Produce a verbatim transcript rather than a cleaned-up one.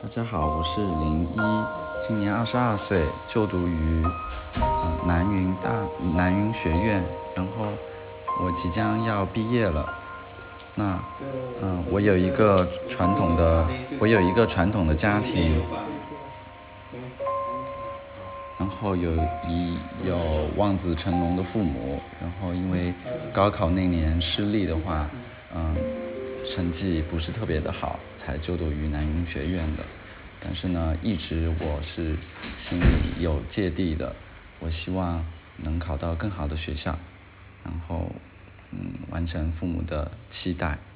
大家好，我是零一，今年二十二岁，就读于、呃、南云大南云学院，然后我即将要毕业了。那，嗯、呃，我有一个传统的，我有一个传统的家庭，然后有一有望子成龙的父母，然后因为高考那年失利的话，嗯、呃，成绩不是特别的好，才就读于南云学院的。但是呢，一直我是心里有芥蒂的，我希望能考到更好的学校，然后嗯，完成父母的期待。